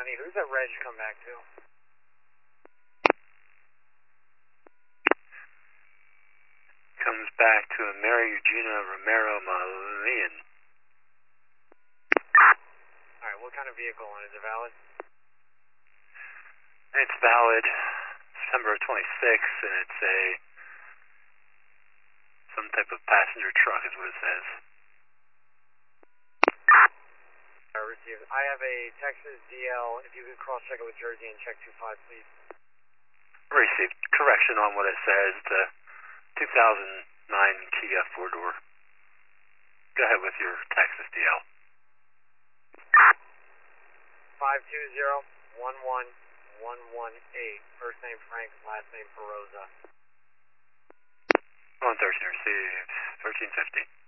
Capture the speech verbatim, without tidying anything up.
County. Who's that reg come back to? Comes back to a Mary Eugenia Romero Malian. Alright, what kind of vehicle, and is it valid? It's valid December twenty-sixth, and it's a some type of passenger truck is what it says. I received. I have a Texas D L. If you could cross-check it with Jersey and check two five, please. Received. Correction on what it says. The two thousand nine Kia four-door. Go ahead with your Texas D L. five two zero one one one one eight. First name Frank, last name Perosa. one thirteen received. thirteen fifty.